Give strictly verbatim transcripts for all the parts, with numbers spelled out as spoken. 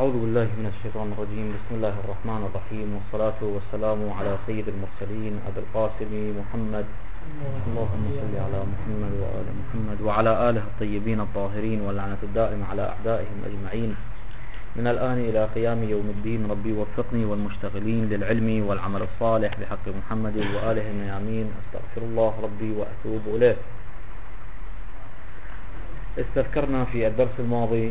أعوذ بالله من الشيطان الرجيم. بسم الله الرحمن الرحيم، والصلاة والسلام على سيد المرسلين أبي القاسم محمد. اللهم صل على محمد وآل محمد وعلى آله الطيبين الطاهرين، واللعنة الدائمة على أعدائهم أجمعين من الآن إلى قيام يوم الدين. ربي وفقني والمشتغلين للعلم والعمل الصالح بحق محمد وآله الميامين. أستغفر الله ربي وأتوب إليه. استذكرنا في الدرس الماضي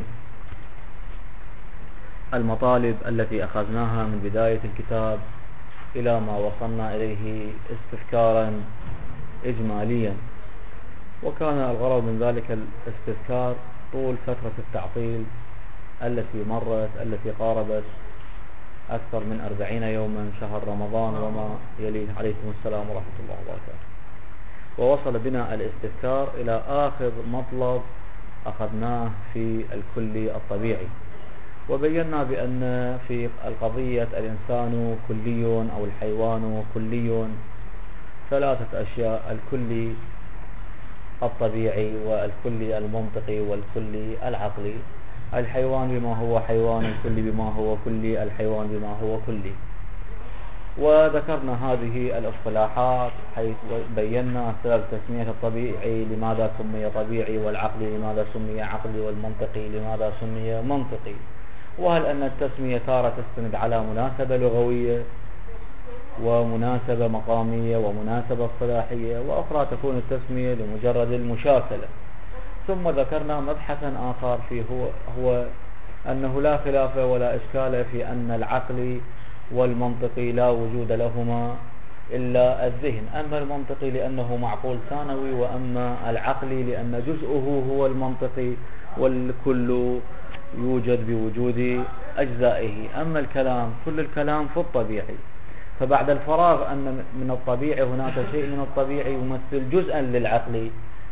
المطالب التي أخذناها من بداية الكتاب إلى ما وصلنا إليه استذكارا إجماليا، وكان الغرض من ذلك الاستذكار طول فترة التعطيل التي مرت، التي قاربت أكثر من أربعين يوما، شهر رمضان وما يليه. عليكم السلام ورحمة الله وبركاته. ووصل بنا الاستذكار إلى آخر مطلب أخذناه في الكلي الطبيعي، وبينا بأن في القضية الإنسان كلي أو الحيوان كلي ثلاثة أشياء: الكلي الطبيعي والكلي المنطقي والكلي العقلي. الحيوان بما هو حيوان، الكلي بما هو كلي، الحيوان بما هو كلي. وذكرنا هذه الاصطلاحات حيث بينا سبب تسمية الطبيعي لماذا سمي طبيعي، والعقلي لماذا سمي عقلي، والمنطقي لماذا سمي منطقي، وهل أن التسمية تارة تستند على مناسبة لغوية ومناسبة مقامية ومناسبة اصطلاحية، وأخرى تكون التسمية لمجرد المشاكلة. ثم ذكرنا مبحثا آخر فيه هو, هو أنه لا خلاف ولا إشكال في أن العقلي والمنطقي لا وجود لهما إلا الذهن، أما المنطقي لأنه معقول ثانوي، وأما العقلي لأن جزءه هو المنطقي والكل يوجد بوجود أجزائه. أما الكلام كل الكلام في الطبيعي، فبعد الفراغ أن من الطبيعي هناك شيء من الطبيعي يمثل جزءا للعقل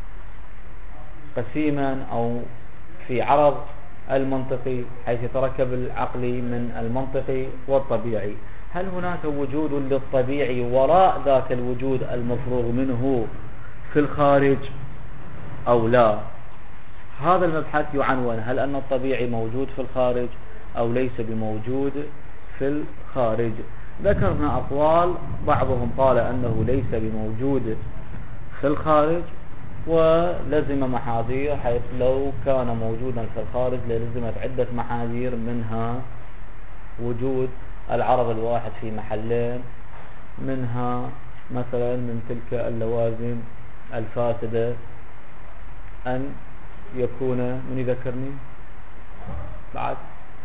قسيما أو في عرض المنطقي، حيث يتركب العقلي من المنطقي والطبيعي. هل هناك وجود للطبيعي وراء ذاك الوجود المفروغ منه في الخارج أو لا؟ هذا المبحث يعنون: هل أن الطبيعي موجود في الخارج أو ليس بموجود في الخارج؟ ذكرنا أقوال، بعضهم قال أنه ليس بموجود في الخارج ولزم محاذير، حيث لو كان موجودا في الخارج للزمت عدة محاذير، منها وجود العرض الواحد في محلين، منها مثلا من تلك اللوازم الفاسدة أن يكون من يذكرني بعد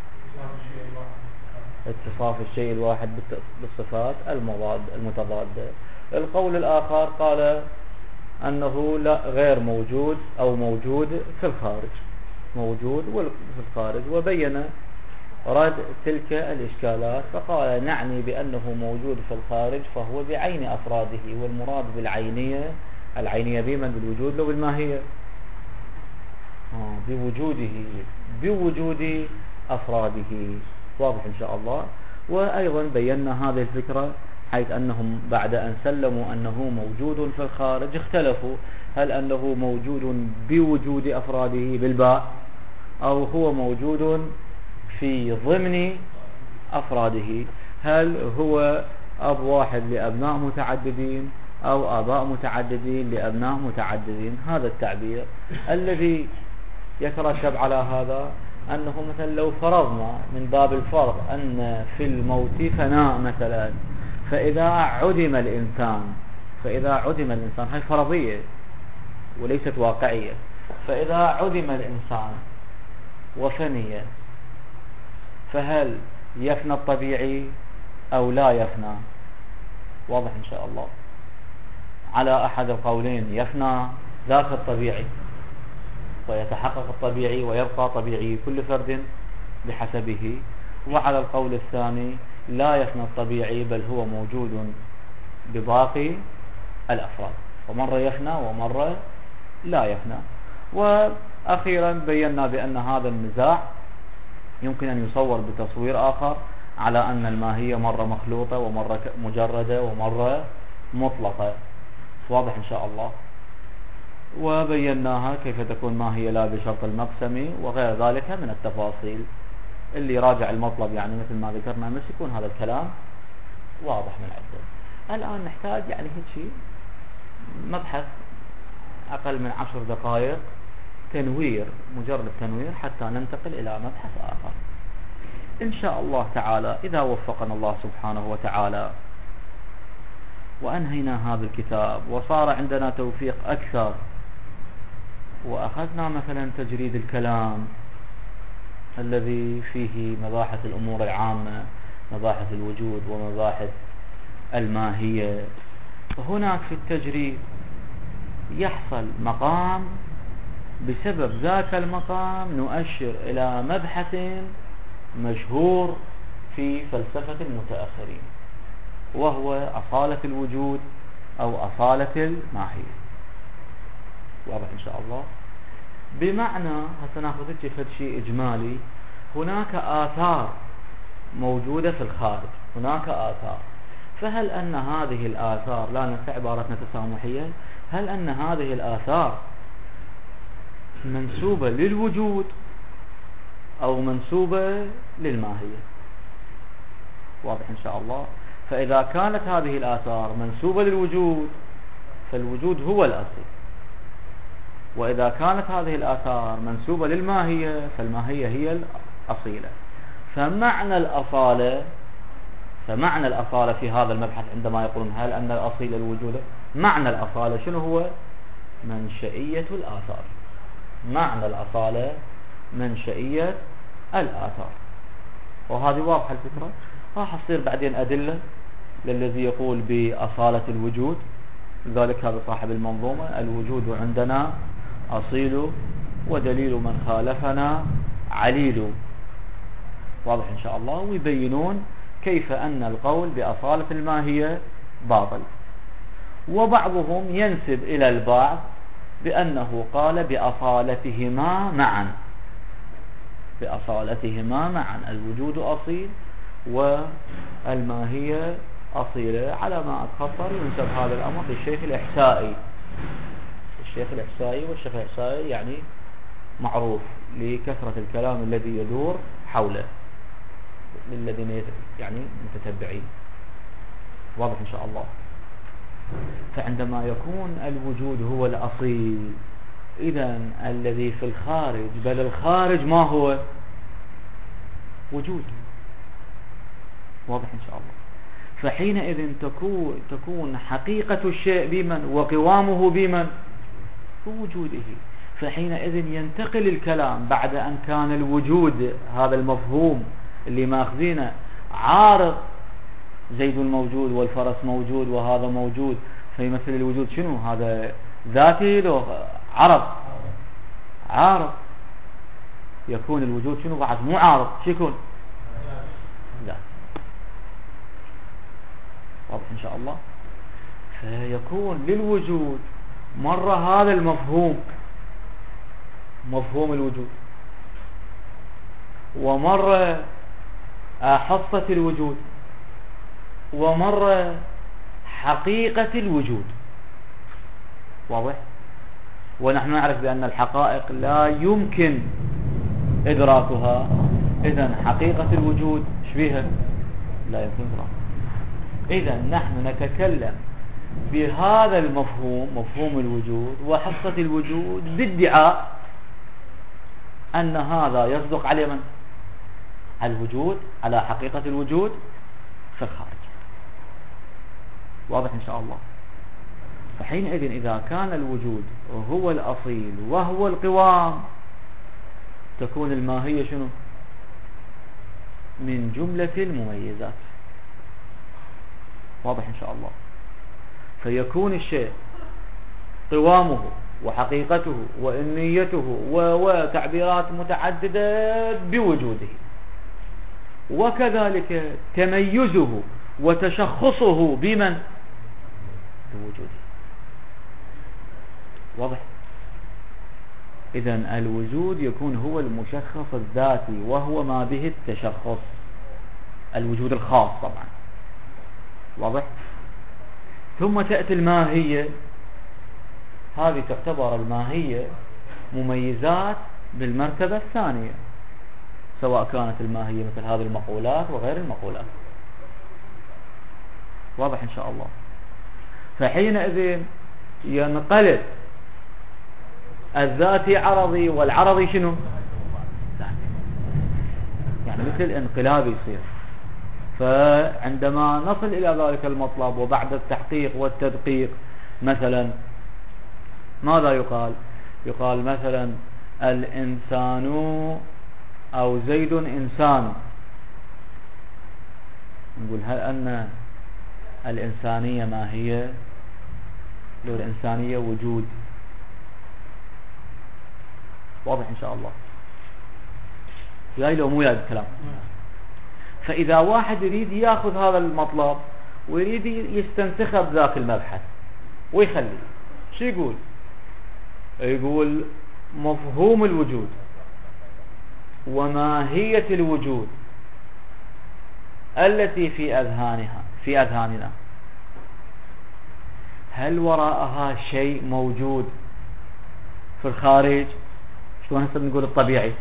اتصاف الشيء الواحد بالصفات المضاد المتضادة. القول الآخر قال أنه لا غير موجود أو موجود في الخارج، موجود في الخارج، وبين رد تلك الإشكالات، فقال: نعني بأنه موجود في الخارج فهو بعين أفراده، والمراد بالعينية العينية بمن؟ بالوجود لو بالماهية؟ بوجوده، بوجود أفراده. واضح إن شاء الله. وأيضا بينا هذه الفكرة حيث أنهم بعد أن سلموا أنه موجود في الخارج اختلفوا: هل أنه موجود بوجود أفراده بالباء، أو هو موجود في ضمن أفراده؟ هل هو أب واحد لأبناء متعددين، أو آباء متعددين لأبناء متعددين؟ هذا التعبير الذي يترتب على هذا أنه مثلا لو فرضنا من باب الفرض أن في الموت فناء مثلا، فإذا عدم الإنسان فإذا عدم الإنسان هي فرضية وليست واقعية، فإذا عدم الإنسان وفني، فهل يفنى الطبيعي أو لا يفنى؟ واضح إن شاء الله. على أحد القولين يفنى ذاك الطبيعي ويتحقق الطبيعي ويبقى طبيعي كل فرد بحسبه، وعلى القول الثاني لا يفنى الطبيعي بل هو موجود بباقي الأفراد، ومرة يفنى ومرة لا يفنى. وأخيرا بينا بأن هذا النزاع يمكن أن يصور بتصوير آخر على أن الماهية مرة مخلوطة ومرة مجردة ومرة مطلقة. واضح إن شاء الله. وبيناها كيف تكون ماهية لا بشرط المقسم وغير ذلك من التفاصيل. اللي راجع المطلب يعني مثل ما ذكرنا أمس يكون هذا الكلام واضح من عنده. الآن نحتاج يعني هيك مبحث أقل من عشر دقائق تنوير، مجرد تنوير، حتى ننتقل إلى مبحث آخر إن شاء الله تعالى، إذا وفقنا الله سبحانه وتعالى وأنهينا هذا الكتاب وصار عندنا توفيق أكثر، وأخذنا مثلا تجريد الكلام الذي فيه مباحث الأمور العامة، مباحث الوجود ومباحث الماهية. هناك في التجريد يحصل مقام، بسبب ذاك المقام نؤشر إلى مبحث مشهور في فلسفة المتأخرين، وهو أصالة الوجود أو أصالة الماهية. واضح إن شاء الله؟ بمعنى هسه ناخذ فد شيء إجمالي، هناك آثار موجودة في الخارج، هناك آثار، فهل أن هذه الآثار، لا ننسى عبارتنا تسامحية، هل أن هذه الآثار منسوبة للوجود أو منسوبة للماهية؟ واضح إن شاء الله؟ فإذا كانت هذه الآثار منسوبة للوجود فالوجود هو الأصل، وإذا كانت هذه الآثار منسوبة للماهية فالماهية هي الأصيلة. فمعنى الأصالة فمعنى الأصالة في هذا المبحث عندما يقولون هل أن الأصيل الوجود، معنى الأصالة شنو هو؟ منشئية الآثار. معنى الأصالة منشئية الآثار، وهذه واضحة الفكرة. راح تصير بعدين أدلة للذي يقول بأصالة الوجود، لذلك هذا صاحب المنظومة: الوجود عندنا أصيل ودليل من خالفنا عليل. واضح إن شاء الله. ويبينون كيف أن القول بأصالة الماهية باطل. وبعضهم ينسب إلى البعض بأنه قال بأصالتهما معا، بأصالتهما معا، الوجود أصيل والماهية أصيلة، على ما أتخطر ينسب هذا الأمر للشيخ الإحسائي. الشيخ الإحسائي والشيخ الإحسائي يعني معروف لكثرة الكلام الذي يدور حوله للذين يعني متتبعين. واضح إن شاء الله. فعندما يكون الوجود هو الأصيل، إذن الذي في الخارج، بل الخارج ما هو؟ وجود. واضح إن شاء الله. فحينئذ تكون تكون حقيقة الشيء بمن وقوامه بمن؟ بوجوده. فحينئذ ينتقل الكلام بعد أن كان الوجود هذا المفهوم اللي ماخذينه عارض، زيد موجود والفرس موجود وهذا موجود، فيمثل الوجود شنو؟ هذا ذاتي لو عرض؟ عارض. يكون الوجود شنو بعد؟ مو عارض، شو يكون؟ لا. واضح إن شاء الله. فيكون للوجود مرة هذا المفهوم، مفهوم الوجود، ومرة حصة الوجود، ومرة حقيقة الوجود. واضح. ونحن نعرف بأن الحقائق لا يمكن إدراكها، إذن حقيقة الوجود شبيها لا يمكن إدراكها. إذن نحن نتكلم بهذا المفهوم، مفهوم الوجود وحقة الوجود، بادعاء أن هذا يصدق على من؟ على الوجود، على حقيقة الوجود في الخارج. واضح إن شاء الله. فحينئذ إذا كان الوجود هو الأصيل وهو القوام، تكون الماهية شنو؟ من جملة المميزات. واضح إن شاء الله. فيكون الشيء قوامه وحقيقته وإنيته وتعبيرات متعددة بوجوده، وكذلك تميزه وتشخصه بمن؟ بوجوده. واضح. إذن الوجود يكون هو المشخص الذاتي، وهو ما به التشخص، الوجود الخاص طبعا. واضح. ثم تأتي الماهية، هذه تعتبر الماهية مميزات بالمرتبة الثانية، سواء كانت الماهية مثل هذه المقولات وغير المقولات. واضح إن شاء الله. فحينئذ ينقلب الذاتي عرضي والعرضي شنو؟ ذاتي. يعني مثل انقلاب يصير. فعندما نصل إلى ذلك المطلب وبعد التحقيق والتدقيق مثلا ماذا يقال؟ يقال مثلا الإنسان أو زيد إنسان. نقول هل أن الإنسانية ما هي؟ لو الإنسانية وجود. واضح إن شاء الله. جاي لو مو جاي الكلام. فإذا واحد يريد يأخذ هذا المطلب ويريد يستنسخه بذاك المبحث ويخلي شو يقول؟ يقول مفهوم الوجود وماهية الوجود التي في أذهانها في أذهاننا، هل وراءها شيء موجود في الخارج؟ شلون هسه بنقول الطبيعي؟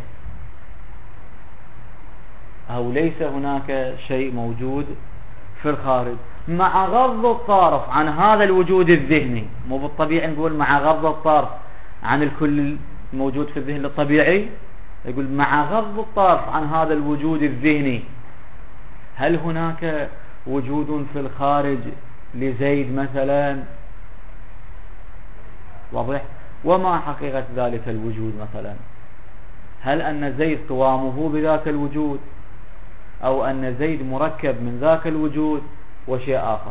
أو ليس هناك شيء موجود في الخارج مع غض الطرف عن هذا الوجود الذهني. مو بالطبيعي نقول مع غض الطرف عن الكل الموجود في الذهن الطبيعي. يقول مع غض الطرف عن هذا الوجود الذهني، هل هناك وجود في الخارج لزيد مثلا؟ واضح؟ وما حقيقة ذلك الوجود مثلا؟ هل أن زيد قوامه بذاك الوجود، أو أن زيد مركب من ذاك الوجود وشيء آخر؟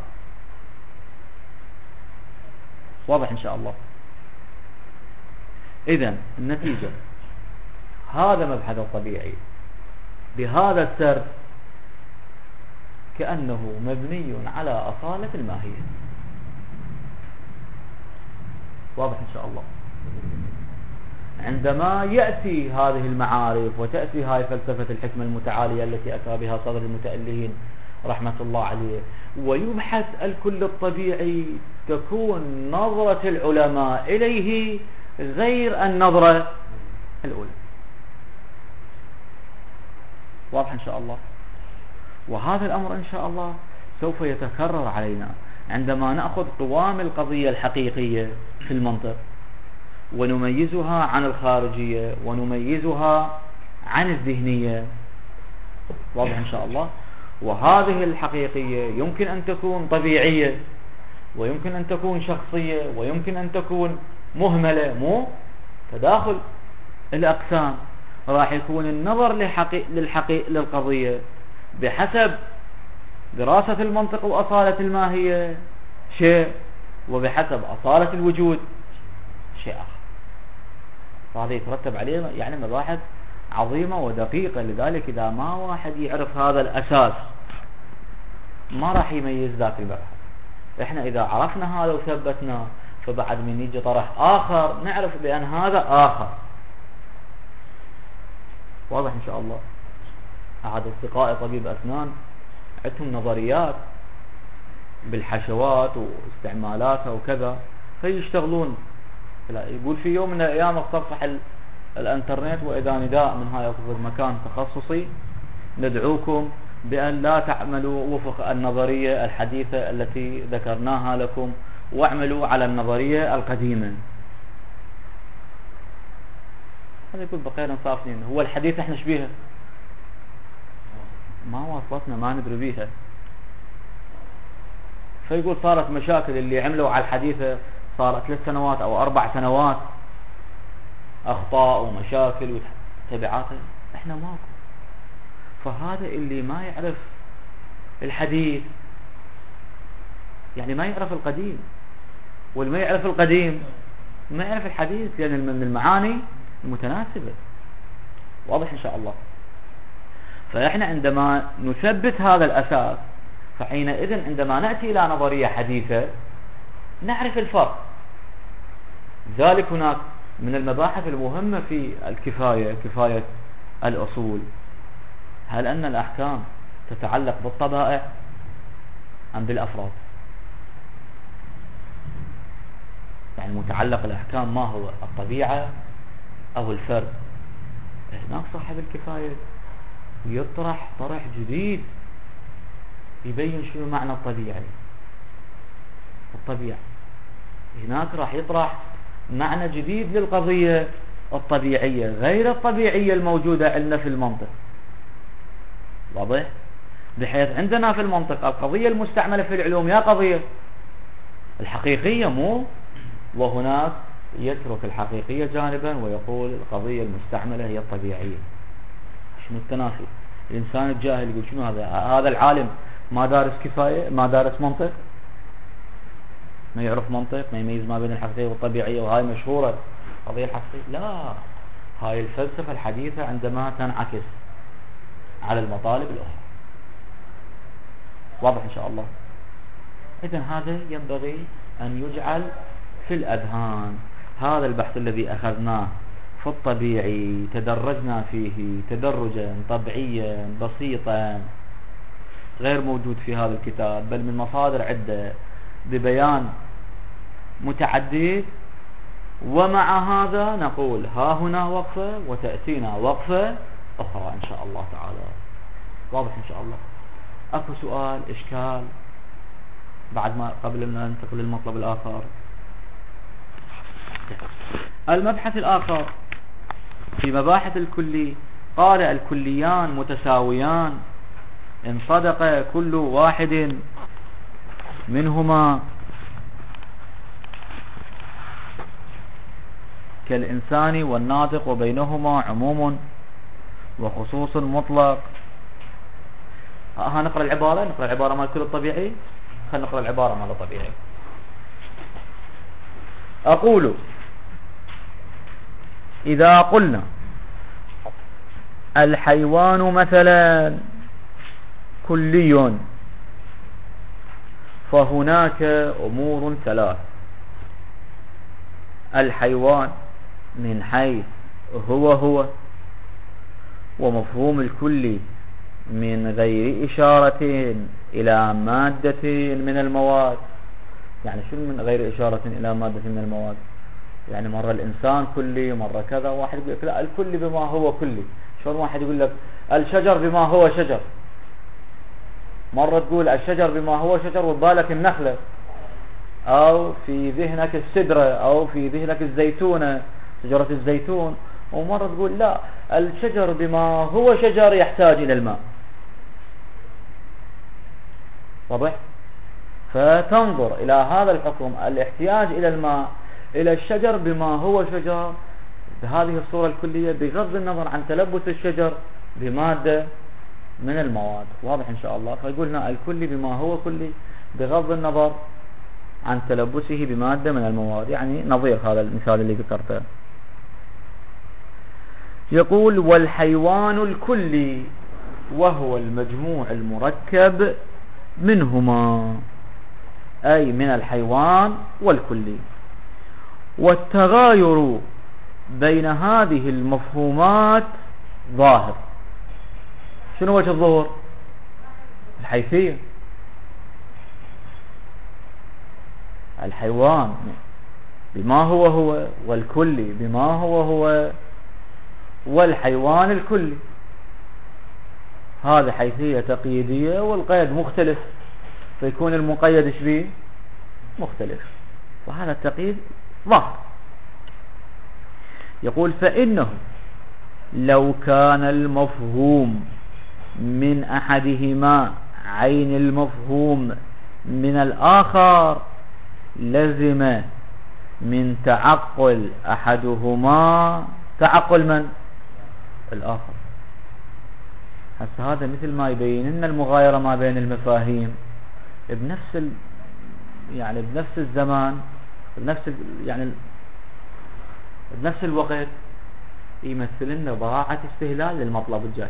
واضح إن شاء الله. إذن النتيجة هذا مبحث الطبيعي بهذا السرد كأنه مبني على أصالة الماهية. واضح إن شاء الله. عندما يأتي هذه المعارف وتأتي هاي فلسفة الحكمة المتعالية التي أتى بها صدر المتألهين رحمة الله عليه ويبحث الكل الطبيعي، تكون نظرة العلماء إليه غير النظرة الأولى. واضح إن شاء الله. وهذا الأمر إن شاء الله سوف يتكرر علينا عندما نأخذ قوام القضية الحقيقية في المنطق ونميزها عن الخارجية ونميزها عن الذهنية. واضح إن شاء الله. وهذه الحقيقية يمكن أن تكون طبيعية ويمكن أن تكون شخصية ويمكن أن تكون مهملة. مو تداخل الأقسام. راح يكون النظر للحقيقة للحقيقة للقضية بحسب دراسة المنطق وأصالة الماهية شيء، وبحسب أصالة الوجود شيء آخر. فهذا يترتب عليه يعني مباحث عظيمة ودقيقة. لذلك إذا ما واحد يعرف هذا الأساس ما راح يميز ذاك المبحث. إحنا إذا عرفنا هذا وثبتنا فبعد من يجي طرح آخر نعرف بأن هذا آخر. واضح إن شاء الله. أحد أصدقائي طبيب أسنان عندهم نظريات بالحشوات واستعمالاتها وكذا، فيشتغلون. يقول في يوم من الأيام اتصفح الانترنت وإذا نداء من هاي مكان تخصصي: ندعوكم بأن لا تعملوا وفق النظرية الحديثة التي ذكرناها لكم واعملوا على النظرية القديمة. هذا يقول بقينا صافنين. هو الحديث احنا شبيها ما وصلتنا ما ندري بيها. فيقول صارت مشاكل اللي عملوا على الحديثة صارت ثلاث سنوات أو أربع سنوات أخطاء ومشاكل وتبعاتها، إحنا ماكو. فهذا اللي ما يعرف الحديث يعني ما يعرف القديم، واللي ما يعرف القديم ما يعرف الحديث، لأن من المعاني المتناسبة. واضح إن شاء الله. فإحنا عندما نثبت هذا الأساس فحينئذ عندما نأتي إلى نظرية حديثة نعرف الفرق. ذلك هناك من المباحث المهمة في الكفاية، كفاية الأصول، هل أن الأحكام تتعلق بالطبائع أم بالأفراد؟ يعني متعلق الأحكام ما هو الطبيعة أو الفرد؟ هناك صاحب الكفاية يطرح طرح جديد يبين شنو معنى الطبيعي. الطبيعة هناك راح يطرح معنى جديد للقضية الطبيعية غير الطبيعية الموجودة عندنا في المنطق. واضح؟ بحيث عندنا في المنطق القضية المستعملة في العلوم يا قضية الحقيقية مو، وهناك يترك الحقيقية جانبا ويقول القضية المستعملة هي الطبيعية. شنو التنافي؟ الإنسان الجاهل يقول شنو هذا؟ هذا العالم ما دارس كفاية، ما دارس منطق، ما يعرف منطق، ما يميز ما بين الحقيقية والطبيعية، وهاي مشهورة قضية الحقيقية. لا، هاي الفلسفة الحديثة عندما تنعكس على المطالب الأخرى. واضح إن شاء الله؟ إذن هذا ينبغي أن يجعل في الأذهان. هذا البحث الذي أخذناه في الطبيعي تدرجنا فيه تدرجا طبيعيا بسيطا غير موجود في هذا الكتاب، بل من مصادر عدة ببيان متعدد، ومع هذا نقول ها هنا وقفة وتأتينا وقفة أخرى إن شاء الله تعالى. واضح إن شاء الله؟ أكو سؤال إشكال بعد ما قبل أن ننتقل للمطلب الآخر؟ المبحث الآخر في مباحث الكلي قال الكليان متساويان إن صدق كل واحد منهما كالإنسان والناطق وبينهما عموم وخصوص مطلق. ها نقرأ العبارة، نقرأ العبارة مال كل الطبيعي. خلينا نقرأ العبارة مال الطبيعي. أقول إذا قلنا الحيوان مثلا كلي فهناك أمور ثلاث: الحيوان من حيث هو هو، ومفهوم الكلي من غير إشارة إلى مادة من المواد. يعني شنو من غير إشارة إلى مادة من المواد؟ يعني مرة الإنسان كلي، مرة كذا. واحد يقول لك لا الكلي بما هو كلي. شلون واحد يقول لك الشجر بما هو شجر؟ مرة تقول الشجر بما هو شجر وبالك النخلة، أو في ذهنك السدرة، أو في ذهنك الزيتونة، شجرة الزيتون. ومرة تقول لا الشجر بما هو شجر يحتاج إلى الماء. واضح؟ فتنظر إلى هذا الحكم الاحتياج إلى الماء إلى الشجر بما هو شجر بهذه الصورة الكلية بغض النظر عن تلبس الشجر بمادة من المواد. واضح إن شاء الله؟ فقلنا الكلي بما هو كلي بغض النظر عن تلبسه بمادة من المواد، يعني نظير هذا المثال اللي ذكرته. يقول والحيوان الكلي وهو المجموع المركب منهما، أي من الحيوان والكلي. والتغاير بين هذه المفهومات ظاهر. شنو وجه الظهور؟ الحيثية. الحيوان بما هو هو، والكلي بما هو هو، والحيوان الكلي. هذا حيثية تقييدية والقيد مختلف، فيكون المقيد ايش بيه؟ مختلف، وهذا التقييد ظاهر. يقول فإنه لو كان المفهوم من أحدهما عين المفهوم من الآخر لزم من تعقل أحدهما تعقل من؟ الآخر. هسه هذا مثل ما يبين لنا المغايرة ما بين المفاهيم بنفس ال... يعني بنفس الزمان، بنفس ال... يعني بنفس الوقت يمثل لنا براعة استهلال للمطلب الجاي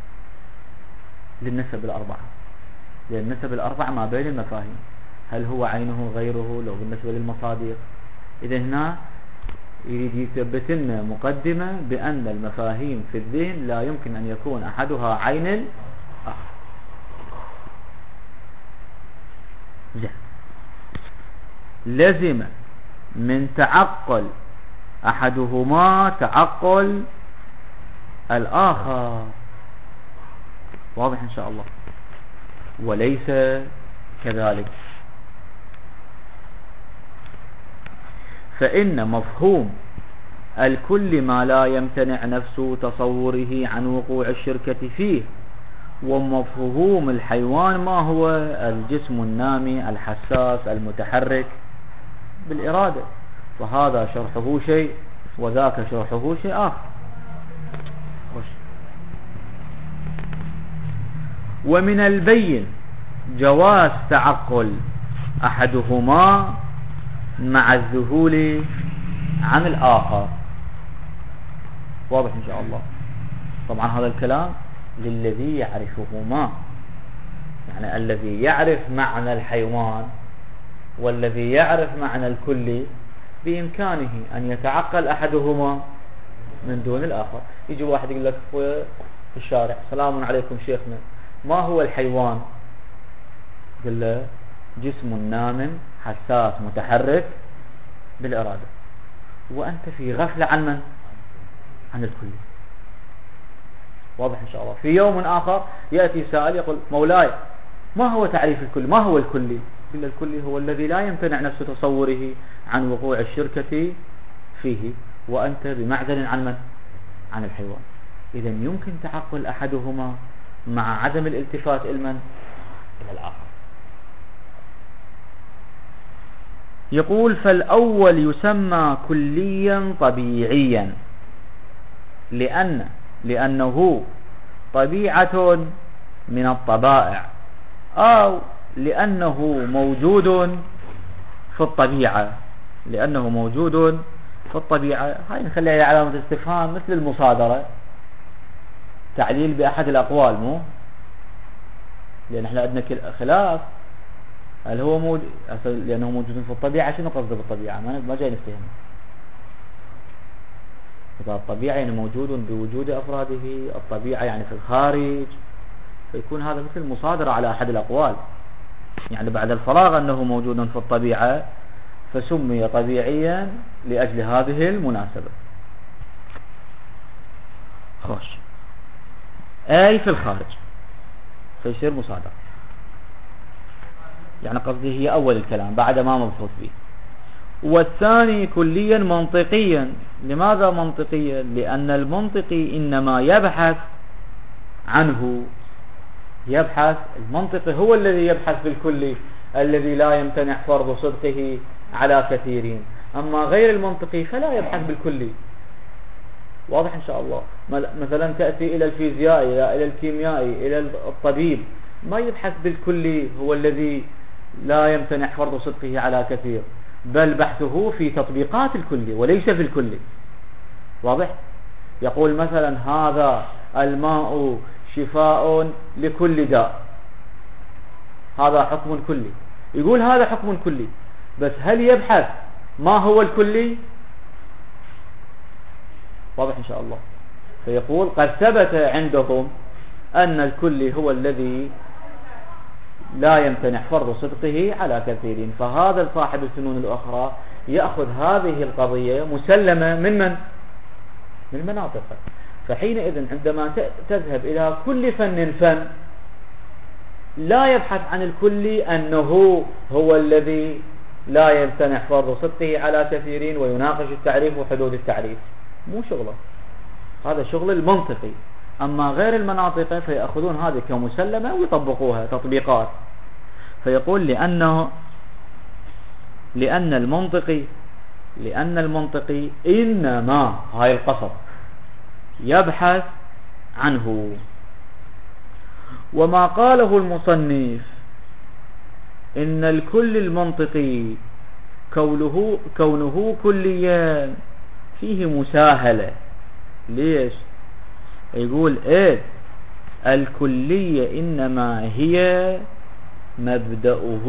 للنسب الأربعة. لأن النسب الأربعة ما بين المفاهيم، هل هو عينه غيره لو بالنسبة للمصادر. إذا هنا يريد يثبت لنا مقدمة بأن المفاهيم في الذهن لا يمكن أن يكون أحدها عين الآخر. لزم من تعقل أحدهما تعقل الآخر. واضح إن شاء الله. وليس كذلك، فإن مفهوم الكل ما لا يمتنع نفس تصوره عن وقوع الشركة فيه، ومفهوم الحيوان ما هو الجسم النامي الحساس المتحرك بالإرادة، فهذا شرحه شيء وذاك شرحه شيء آخر. ومن البين جواز تعقل أحدهما مع الذهول عن الآخر. واضح إن شاء الله. طبعا هذا الكلام للذي يعرفهما، يعني الذي يعرف معنى الحيوان والذي يعرف معنى الكل بإمكانه أن يتعقل أحدهما من دون الآخر. يجي واحد يقول لك في الشارع سلام عليكم شيخنا، ما هو الحيوان؟ قل له جسم نام حساس متحرك بالإرادة، وأنت في غفلة عن من؟ عن الكل. واضح إن شاء الله. في يوم آخر يأتي سائل يقول مولاي ما هو تعريف الكل؟ ما هو الكلي؟ قل الكلي هو الذي لا يمتنع نفس تصوره عن وقوع الشركة فيه، وأنت بمعزل عن من؟ عن الحيوان. إذا يمكن تعقل أحدهما مع عدم الالتفات إلى من؟ إلى الآخر. يقول فالأول يسمى كليا طبيعيا لأن لأنه طبيعة من الطبائع، أو لأنه موجود في الطبيعة لأنه موجود في الطبيعة. هاي نخليها علامة استفهام مثل المصادرة، تعليل بأحد الأقوال، مو لأن احنا عندنا خلاف هل هو موجود لأنه موجود في الطبيعة. شنو قصده بالطبيعة؟ ما جاي نفتهم. إذا الطبيعة يعني موجود بوجود أفراده، الطبيعة يعني في الخارج، فيكون هذا مثل مصادرة على أحد الأقوال، يعني بعد الفراغ أنه موجود في الطبيعة فسمي طبيعيا لأجل هذه المناسبة. خوش أي في الخارج فيصير مصادرة، يعني قصدي هي أول الكلام بعد ما مبحوث به. والثاني كليا منطقيا. لماذا منطقيا؟ لأن المنطقي إنما يبحث عنه يبحث المنطقي هو الذي يبحث بالكلي الذي لا يمتنع فرض صدقه على كثيرين، أما غير المنطقي فلا يبحث بالكلي. واضح إن شاء الله. مثلا تأتي إلى الفيزيائي إلى الكيميائي إلى الطبيب، ما يبحث بالكلي هو الذي لا يمتنع فرض صدقه على كثير، بل بحثه في تطبيقات الكلي وليس في الكلي. واضح؟ يقول مثلا هذا الماء شفاء لكل داء، هذا حكم كلي، يقول هذا حكم كلي، بس هل يبحث ما هو الكلي؟ واضح إن شاء الله. فيقول قد ثبت عندهم أن الكلي هو الذي لا يمتنع فرض صدقه على كثيرين، فهذا صاحب الفنون الأخرى يأخذ هذه القضية مسلمة من من؟ من مناطق. فحينئذ عندما تذهب إلى كل فن فن لا يبحث عن الكلي أنه هو الذي لا يمتنع فرض صدقه على كثيرين ويناقش التعريف وحدود التعريف، مو شغله، هذا شغل المنطقي. أما غير المناطق فيأخذون هذه كمسلمة ويطبقوها تطبيقات. فيقول لأنه لأن المنطقي لأن المنطقي إنما هاي القصد يبحث عنه. وما قاله المصنف إن الكل المنطقي كونه كونه كليا فيه مساهلة. ليش؟ يقول ايه الكلية إنما هي مبدأه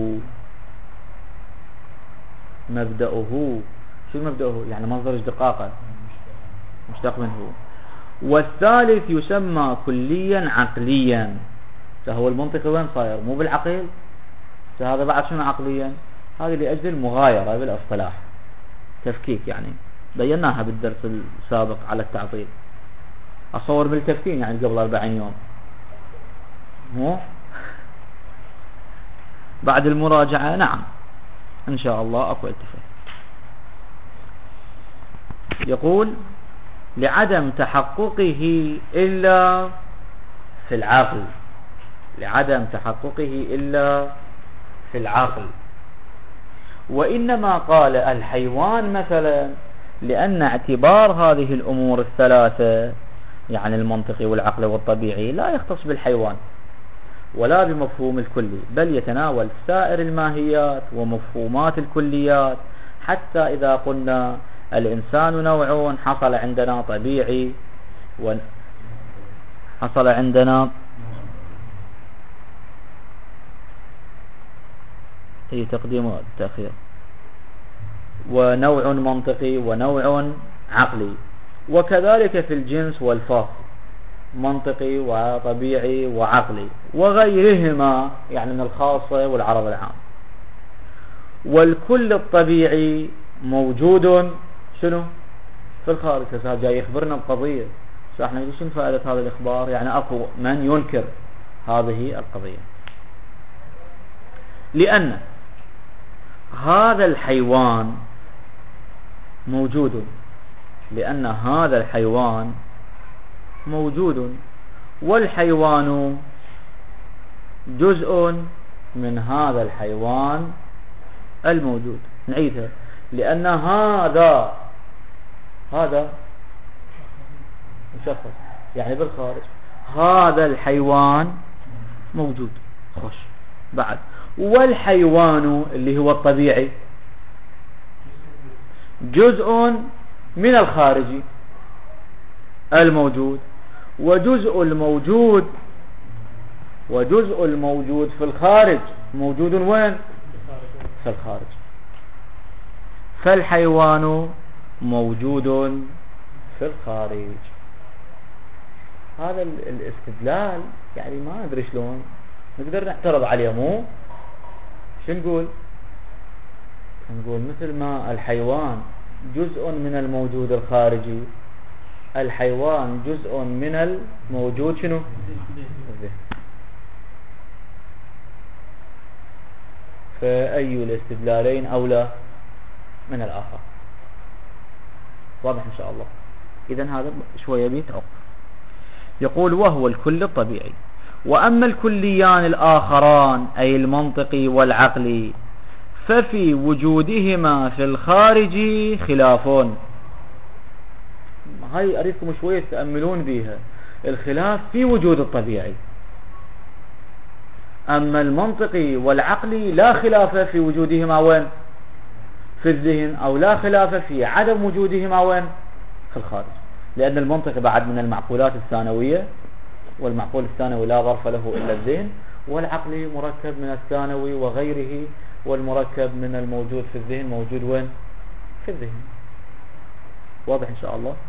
مبدأه شو مبدأه؟ يعني مصدر اشتقاقا مشتق منه. والثالث يسمى كليا عقليا. فهو المنطق وين صاير؟ مو بالعقل؟ فهذا بعد شنو عقليا؟ هذه لأجل المغايرة بالاصطلاح، تفكيك يعني، بيناها بالدرس السابق على التعطيل. أصور بالتفتين يعني قبل أربعين يوم مو بعد المراجعة نعم إن شاء الله أكو اتفاق. يقول لعدم تحققه إلا في العقل، لعدم تحققه إلا في العقل. وإنما قال الحيوان مثلا لأن اعتبار هذه الأمور الثلاثة يعني المنطقي والعقل والطبيعي لا يختص بالحيوان ولا بمفهوم الكلي، بل يتناول سائر الماهيات ومفهومات الكليات. حتى إذا قلنا الإنسان نوع حصل عندنا طبيعي وحصل عندنا هي تقديم والتأخير، ونوع منطقي ونوع عقلي، وكذلك في الجنس والفصل منطقي وطبيعي وعقلي وغيرهما يعني من الخاصة والعرض العام. والكل الطبيعي موجود شنو في الخارج. هذا جاي يخبرنا بقضية، احنا شنو فائدة هذا الإخبار؟ يعني أكو من ينكر هذه القضية، لأن هذا الحيوان موجود، لأن هذا الحيوان موجود، والحيوان جزء من هذا الحيوان الموجود. نعيدها، لأن هذا هذا مشخص يعني بالخارج، هذا الحيوان موجود خوش بعد، والحيوان اللي هو الطبيعي جزء من الخارجي الموجود، وجزء الموجود وجزء الموجود في الخارج موجود وين؟ في الخارج. فالحيوان موجود في الخارج. هذا الاستدلال يعني ما أدري شلون نقدر نعترض عليه. مو شو نقول؟ نقول مثل ما الحيوان جزء من الموجود الخارجي، الحيوان جزء من الموجود شنو؟ الذهن. فأي الاستدلالين أولى من الآخر؟ واضح إن شاء الله. إذن هذا شوية بيتعق. يقول وهو الكل الطبيعي. وأما الكليان الآخران أي المنطقي والعقلي ففي وجودهما في الخارج خلافون. هاي أريدكم شوية تأملون بيها. الخلاف في وجود الطبيعي، أما المنطقي والعقلي لا خلاف في وجودهما وين؟ في الذهن، أو لا خلاف في عدم وجودهما وين؟ في الخارج. لأن المنطق بعد من المعقولات الثانوية، والمعقول الثانوي لا ظرف له إلا الذهن، والعقلي مركب من الثانوي وغيره، والمركب من الموجود في الذهن موجود وين؟ في الذهن. واضح إن شاء الله.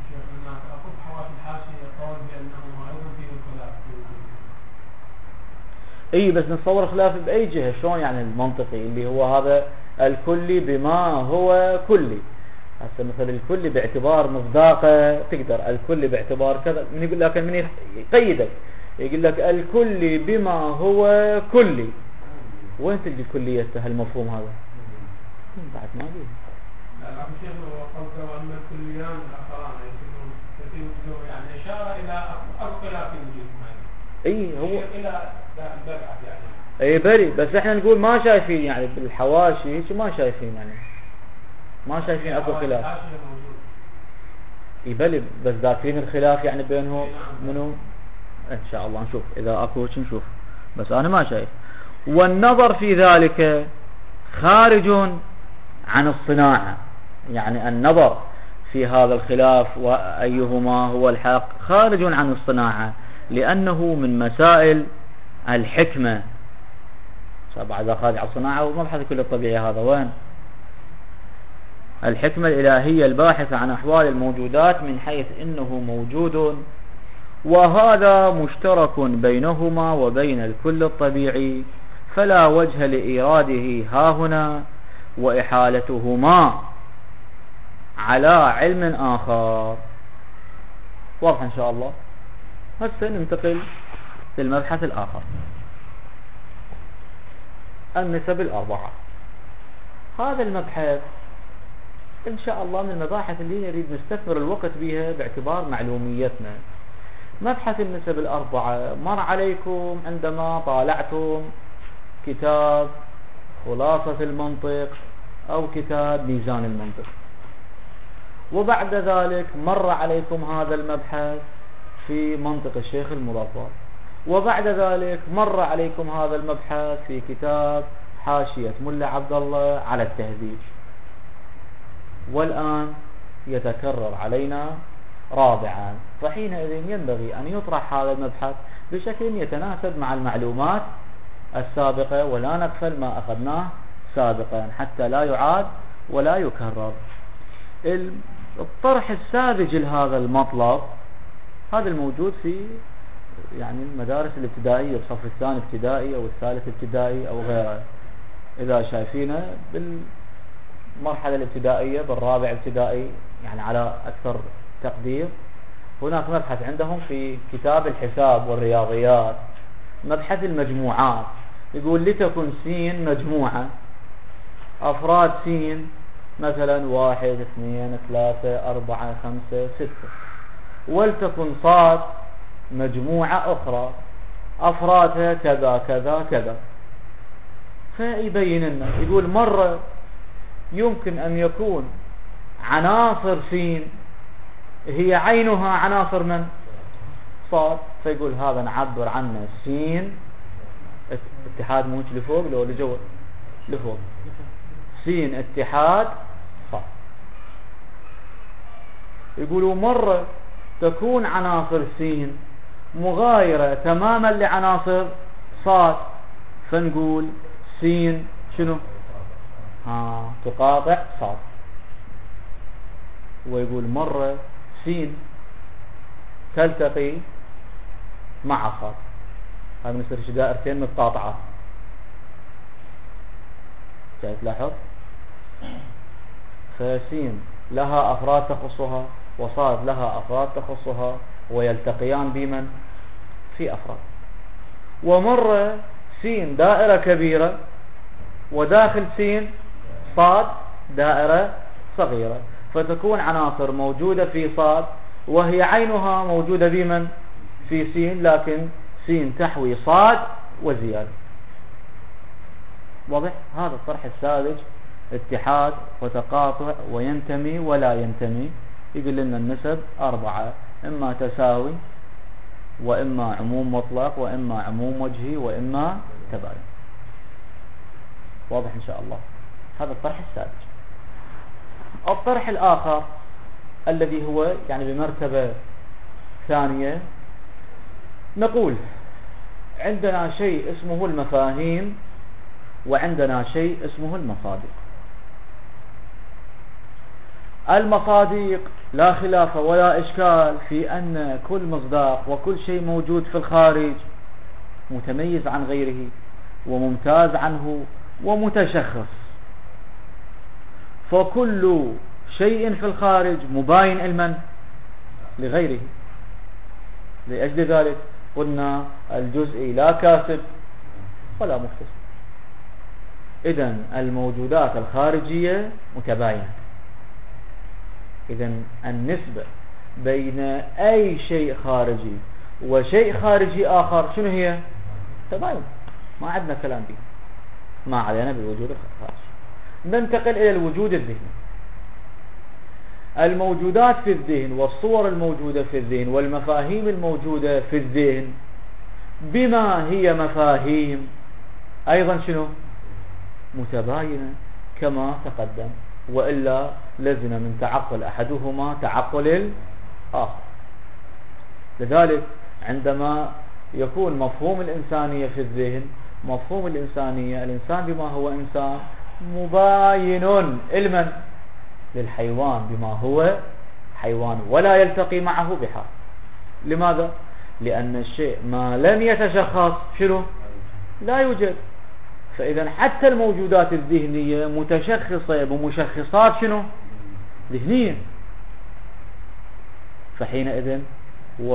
اي بس نتصور خلاف بأي جهة. شلون يعني المنطقي اللي هو هذا الكلي بما هو كلي؟ هسه مثل الكلي باعتبار مصداقه تقدر، الكلي باعتبار كذا، من يقول لك من يقيدك يقول لك الكلي بما هو كلي، وين تجي كلية هالمفهوم هذا؟ بعد ما بيه. لا لا شيخ هو قصده ان الكليان الاخران يعني اشاره الى اكو خلاف وجود. اي هو الى يعني اي بري، بس احنا نقول ما شايفين يعني بالحواشي هيك ما شايفين يعني ما شايفين اكو خلاف. اي بلي بس ذاكرين الخلاف يعني بينهم منو ان شاء الله نشوف اذا اكو نشوف، بس انا ما شايف. والنظر في ذلك خارج عن الصناعة، يعني النظر في هذا الخلاف وايهما هو الحق خارج عن الصناعة، لأنه من مسائل الحكمة. بعد خارج عن الصناعة ومبحث كل الطبيعي هذا وين؟ الحكمة الإلهية الباحثة عن أحوال الموجودات من حيث إنه موجود، وهذا مشترك بينهما وبين الكل الطبيعي، فلا وجه لإيراده هاهنا وإحالتهما على علم آخر. واضح إن شاء الله. هسه ننتقل للمبحث الآخر. النسب الأربعة. هذا المبحث إن شاء الله من المباحث اللي نريد نستثمر الوقت بها باعتبار معلوميتنا. مبحث النسب الأربعة مر عليكم عندما طالعتم كتاب خلاصة المنطق أو كتاب ميزان المنطق، وبعد ذلك مر عليكم هذا المبحث في منطق الشيخ المظفر، وبعد ذلك مر عليكم هذا المبحث في كتاب حاشية ملا عبد الله على التهذيب، والآن يتكرر علينا رابعا. فحينئذ ينبغي أن يطرح هذا المبحث بشكل يتناسب مع المعلومات السابقة، ولا نغفل ما أخذناه سابقا حتى لا يعاد ولا يكرر. الطرح الساذج لهذا المطلب هذا الموجود في يعني المدارس الابتدائية بصف الثاني ابتدائي أو الثالث ابتدائي أو غيره. إذا شايفينه بالمرحلة الابتدائية بالرابع ابتدائي يعني على أكثر تقدير، هناك مبحث عندهم في كتاب الحساب والرياضيات مبحث المجموعات، يقول لتكن سين مجموعة أفراد سين مثلا واحد اثنين ثلاثة أربعة خمسة ستة، ولتكن صاد مجموعة أخرى أفرادها كذا كذا كذا. فيبين لنا يقول مرة يمكن أن يكون عناصر سين هي عينها عناصر من صاد، فيقول هذا نعبر عنه سين اتحاد موج لفوق لو لجوا لفوق سين اتحاد صاد. يقولوا مرة تكون عناصر سين مغايرة تماما لعناصر صاد، فنقول سين شنو ها تقاطع صاد. ويقول مرة سين تلتقي مع صاد، هذا مثل دائرتين متقاطعة. جاي تلاحظ فسين لها أفراد تخصها وصاد لها أفراد تخصها ويلتقيان بمن في أفراد. ومرة سين دائرة كبيرة وداخل سين صاد دائرة صغيرة، فتكون عناصر موجودة في صاد وهي عينها موجودة بمن في سين، لكن سين تحوي صاد وزيادة. واضح؟ هذا الطرح الساذج اتحاد وتقاطع وينتمي ولا ينتمي. يقول لنا النسب أربعة، إما تساوي وإما عموم مطلق وإما عموم وجهي وإما تباين. واضح إن شاء الله؟ هذا الطرح السادس. الطرح الآخر الذي هو يعني بمرتبة ثانية، نقول عندنا شيء اسمه المفاهيم وعندنا شيء اسمه المصادق. المصادق لا خلاف ولا إشكال في أن كل مصداق وكل شيء موجود في الخارج متميز عن غيره وممتاز عنه ومتشخص، فكل شيء في الخارج مباين علما لغيره. لأجل ذلك قلنا الجزئي لا كاسب ولا مختصر. إذن الموجودات الخارجية متباينة. إذن النسبة بين أي شيء خارجي وشيء خارجي آخر شنو هي؟ تباين، ما عندنا كلام به، ما علينا بالوجود الخارجي. ننتقل إلى الوجود الذهني. الموجودات في الذهن والصور الموجودة في الذهن والمفاهيم الموجودة في الذهن بما هي مفاهيم أيضا شنو؟ متباينة كما تقدم، وإلا لزم من تعقل أحدهما تعقل الآخر. لذلك عندما يكون مفهوم الإنسانية في الذهن، مفهوم الإنسانية الإنسان بما هو إنسان مباين علما للحيوان بما هو حيوان ولا يلتقي معه بحال. لماذا؟ لأن الشيء ما لم يتشخص شنو؟ لا يوجد. فإذا حتى الموجودات الذهنية متشخصة بمشخصات شنو؟ ذهنية. فحينئذ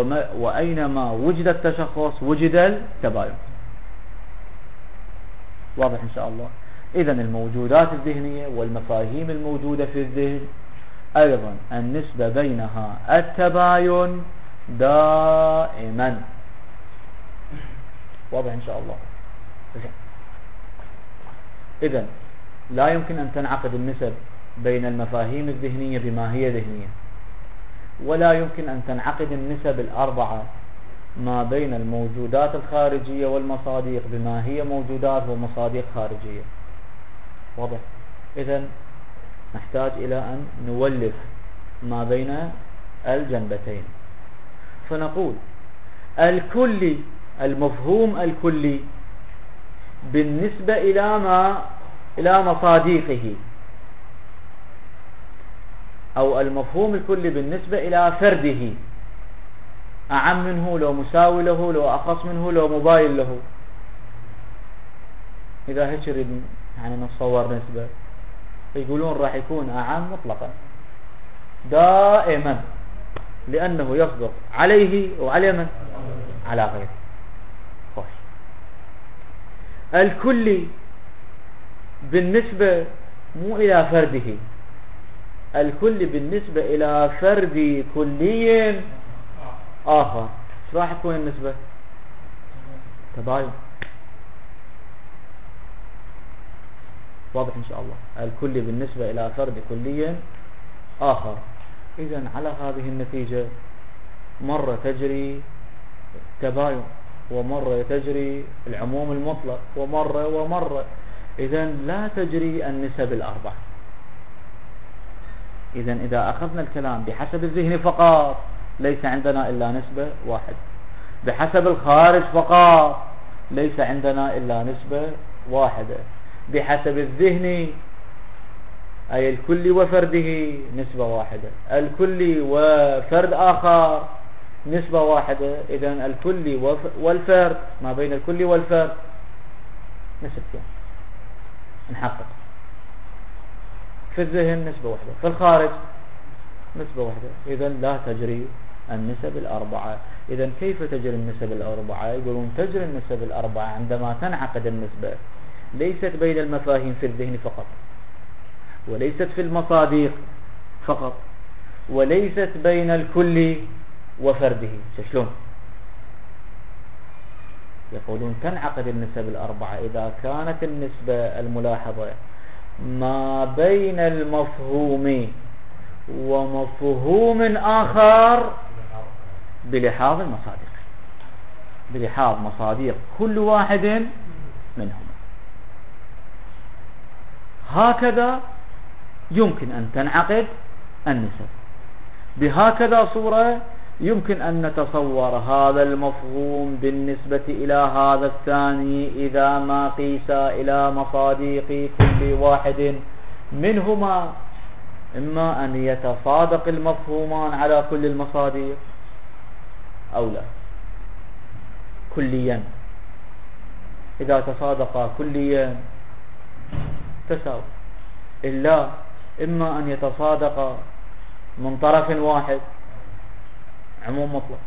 وأينما وجد التشخص وجد التباين. واضح إن شاء الله. إذا الموجودات الذهنية والمفاهيم الموجودة في الذهن أيضا النسبة بينها التباين دائما. واضح إن شاء الله. إذا لا يمكن أن تنعقد النسب بين المفاهيم الذهنية بما هي ذهنية، ولا يمكن أن تنعقد النسب الأربعة ما بين الموجودات الخارجية والمصادق بما هي موجودات ومصادق خارجية. واضح. إذا نحتاج إلى أن نولف ما بين الجنبتين، فنقول الكلي، المفهوم الكلي بالنسبة إلى ما إلى مصادقه، أو المفهوم الكلي بالنسبة إلى فرده، أعم منه لو مساوي له لو أخص منه لو مباين له. إذا هيك نريد يعني نتصور نسبة، يقولون راح يكون أعم مطلقا دائما، لأنه يصدق عليه وعلى من؟ على غيره. خوش. الكلي بالنسبة مو إلى فرده، الكل بالنسبة إلى فرد كلي آخر. ايش راح يكون النسبة؟ تباين. واضح إن شاء الله. الكل بالنسبة إلى فرد كلي آخر. إذن على هذه النتيجة مرة تجري التباين، ومرة تجري العموم المطلق، ومرة ومرة. إذن لا تجري النسب الأربعة. إذن إذا أخذنا الكلام بحسب الذهن فقط ليس عندنا إلا نسبة واحدة، بحسب الخارج فقط ليس عندنا إلا نسبة واحدة، بحسب الذهن أي الكل وفرده نسبة واحدة، الكل وفرد آخر نسبة واحدة. إذن الكل والفرد، ما بين الكل والفرد نسبتين نحقق. في الذهن نسبة واحدة، في الخارج نسبة واحدة. إذن لا تجري النسب الأربعة. إذن كيف تجري النسب الأربعة؟ يقولون تجري النسب الأربعة عندما تنعقد النسبة ليست بين المفاهيم في الذهن فقط، وليست في المصادق فقط، وليست بين الكل وفرده. شلون؟ يقولون تنعقد النسب الأربعة إذا كانت النسبة الملاحظة ما بين المفهوم ومفهوم آخر بلحاظ المصادق، بلحاظ مصادق كل واحد منهم. هكذا يمكن أن تنعقد النسب. بهكذا صورة يمكن أن نتصور هذا المفهوم بالنسبة إلى هذا الثاني إذا ما قيس إلى مصادق كل واحد منهما، إما أن يتصادق المفهومان على كل المصادق أو لا كليا. إذا تصادقا كليا تساوي، إلا إما أن يتصادقا من طرف واحد عموم مطلق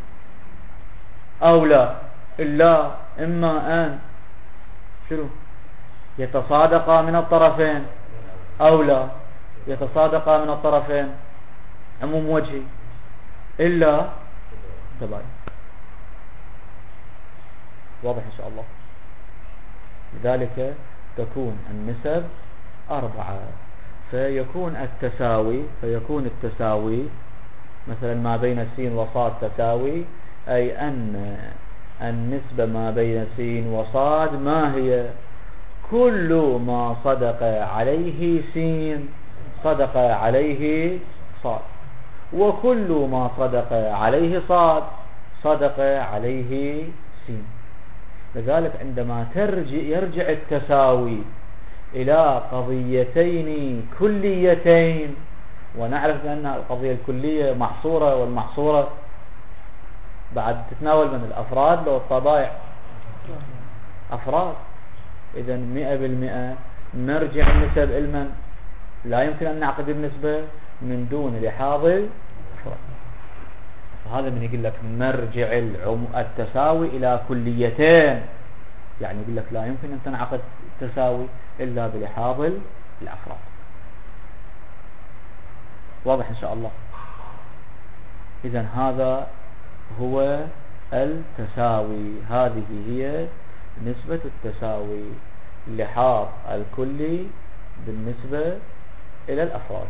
أو لا، إلا إما أن شنو يتصادقا من الطرفين أو لا يتصادقا من الطرفين عموم وجهي، إلا تباين. واضح إن شاء الله. لذلك تكون النسب أربعة، فيكون التساوي فيكون التساوي مثلا ما بين سين وصاد تساوي، أي أن النسبة ما بين سين وصاد ما هي؟ كل ما صدق عليه سين صدق عليه صاد، وكل ما صدق عليه صاد صدق عليه سين. لذلك عندما ترجع يرجع التساوي إلى قضيتين كليتين، ونعرف أن القضية الكلية محصورة، والمحصورة بعد تتناول من الأفراد لو الطبائع أفراد. إذن مئة بالمئة نرجع النسب علما، لا يمكن أن نعقد النسبة من دون لحاظ الأفراد. هذا من يقول لك نرجع التساوي إلى كليتين، يعني يقول لك لا يمكن أن تنعقد التساوي إلا بلحاظ الأفراد. واضح إن شاء الله؟ إذن هذا هو التساوي، هذه هي نسبة التساوي، لحاظ الكلي بالنسبة إلى الأفراد.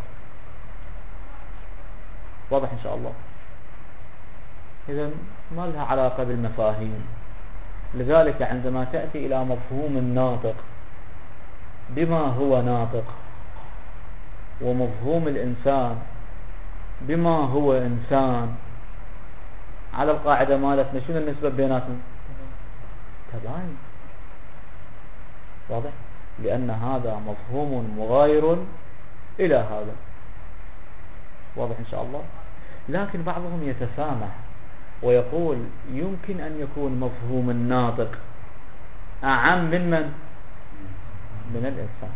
واضح إن شاء الله؟ إذن ما لها علاقة بالمفاهيم. لذلك عندما تأتي إلى مفهوم الناطق بما هو ناطق، ومفهوم الإنسان بما هو إنسان، على القاعدة مالتنا شنو النسبة بيناتهم؟ تباين. واضح؟ لأن هذا مفهوم مغاير إلى هذا. واضح إن شاء الله؟ لكن بعضهم يتسامح ويقول يمكن أن يكون مفهوم الناطق أعم من من؟ من الإنسان،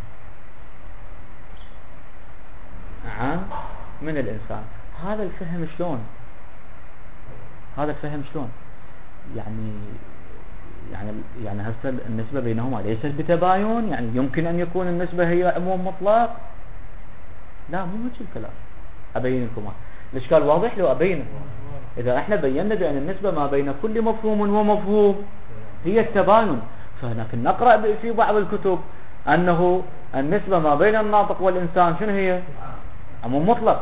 أعم من الإنسان. هذا الفهم شلون؟ هذا الفهم شلون؟ يعني يعني يعني هسه النسبة بينهما ليست بتباين، يعني يمكن أن يكون النسبة هي عموم مطلق. لا، مو هيك الكلام. أبين لكم الإشكال واضح لو أبينه. إذا احنا بينا بأن النسبة ما بين كل مفهوم ومفهوم هي التباين، فلكن نقرأ في بعض الكتب أنه النسبة ما بين الناطق والإنسان شنو هي؟ عموم مطلق.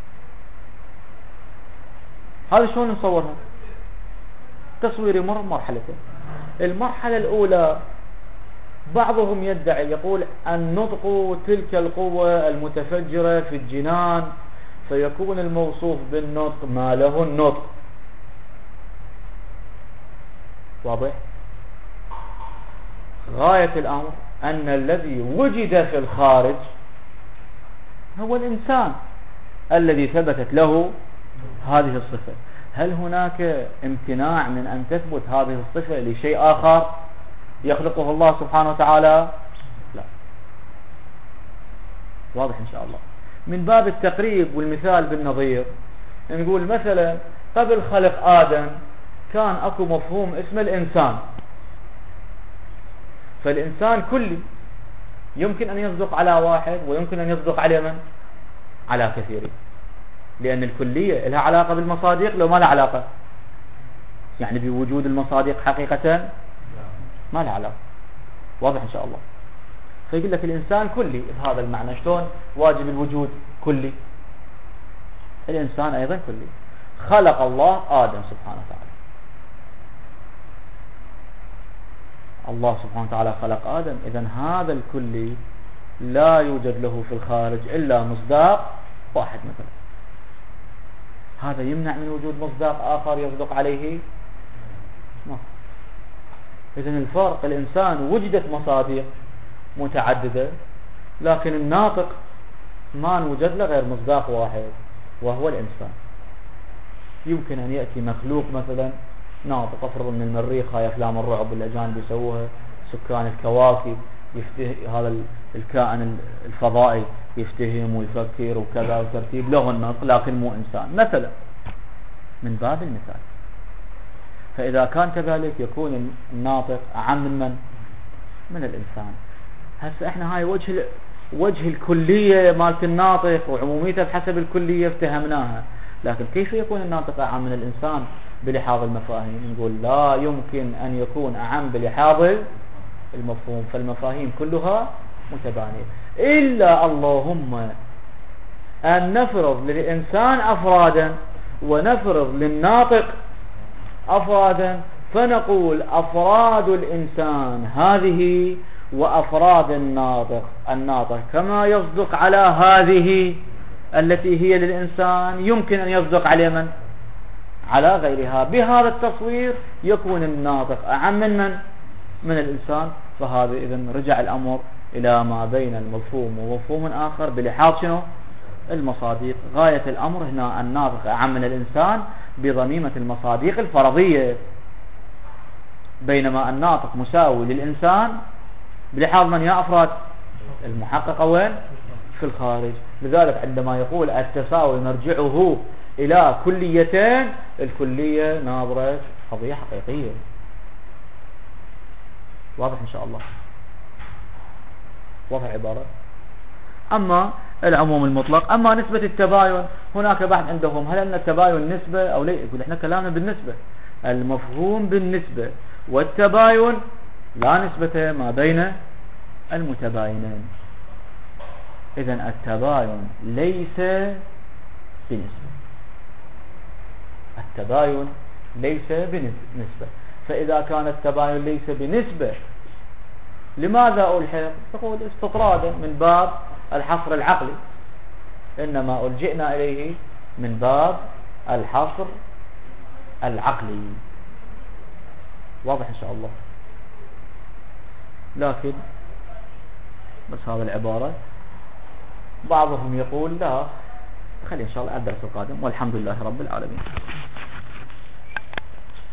هذا شلون نصورها؟ تصوير مر مرحلتين. المرحلة الأولى بعضهم يدعي يقول النطق تلك القوة المتفجرة في الجنان، فيكون الموصوف بالنطق ما له النطق. واضح؟ غاية الأمر أن الذي وجد في الخارج هو الإنسان الذي ثبتت له هذه الصفة. هل هناك امتناع من أن تثبت هذه الصفة لشيء آخر يخلقه الله سبحانه وتعالى؟ لا. واضح إن شاء الله. من باب التقريب والمثال بالنظير نقول مثلا قبل خلق آدم كان أكو مفهوم اسمه الإنسان، فالإنسان كلي يمكن أن يصدق على واحد ويمكن أن يصدق على من؟ على كثيرين، لأن الكلية لها علاقة بالمصادق لو ما لها علاقة، يعني بوجود المصادق حقيقة ما لها علاقة. واضح إن شاء الله. فيقول لك الإنسان كلي بهذا المعنى. شلون واجب الوجود كلي؟ الإنسان أيضا كلي. خلق الله آدم سبحانه وتعالى، الله سبحانه وتعالى خلق آدم، إذن هذا الكلي لا يوجد له في الخارج إلا مصداق واحد مثلا. هذا يمنع من وجود مصداق آخر يصدق عليه؟ ما. إذن الفرق الإنسان وجدت مصادق متعددة، لكن الناطق ما نوجد له غير مصداق واحد وهو الإنسان. يمكن أن يأتي مخلوق مثلا ناطق، أفرض من المريخ، هاي أفلام الرعب الأجانب يسووها، سكان الكواكب، يفتهم هذا الكائن الفضائي يفتهم ويفكر وكذا وترتيب له النطق، لكن مو إنسان مثلا، من باب المثال. فإذا كان كذلك يكون الناطق أعم من من؟ من الإنسان. هسه احنا هاي وجه وجه الكلية مالت الناطق وعموميته بحسب الكلية افتهمناها، لكن كيف يكون الناطق أعم من الإنسان بلحاظ المفاهيم؟ نقول لا يمكن أن يكون أعم بلحاظ المفهوم، فالمفاهيم كلها متبانية، إلا اللهم أن نفرض للإنسان أفرادا ونفرض للناطق أفرادا، فنقول أفراد الإنسان هذه وأفراد الناطق الناطق كما يصدق على هذه التي هي للإنسان يمكن أن يصدق على من؟ على غيرها. بهذا التصوير يكون الناطق أعم من من؟ من الإنسان. فهذا إذن رجع الأمر إلى ما بين المفهوم ومفهوم آخر بلحاظ شنو؟ المصادق. غاية الأمر هنا الناطق أعم من الإنسان بضميمة المصادق الفرضية، بينما الناطق مساوي للإنسان بلحاظ من يا أفراد؟ المحققة وين؟ في الخارج. لذلك عندما يقول التساوي نرجعه إلى كليتين، الكلية ناظرة قضية حقيقية. واضح إن شاء الله؟ واضح العبارة. أما العموم المطلق. أما نسبة التباين هناك بحث عندهم، هل أن التباين نسبة أو لا؟ يقول إحنا كلامنا بالنسبة، المفهوم بالنسبة، والتباين لا نسبة ما بين المتباينين. إذن التباين ليس بنسبة، التباين ليس بنسبة. فإذا كان التباين ليس بنسبة لماذا ألحق؟ تقول استطرادا من باب الحصر العقلي، إنما ألجئنا إليه من باب الحصر العقلي. واضح إن شاء الله؟ لكن بس هذا العبارة بعضهم يقول لا، خلي إن شاء الله الدرس القادم، والحمد لله رب العالمين.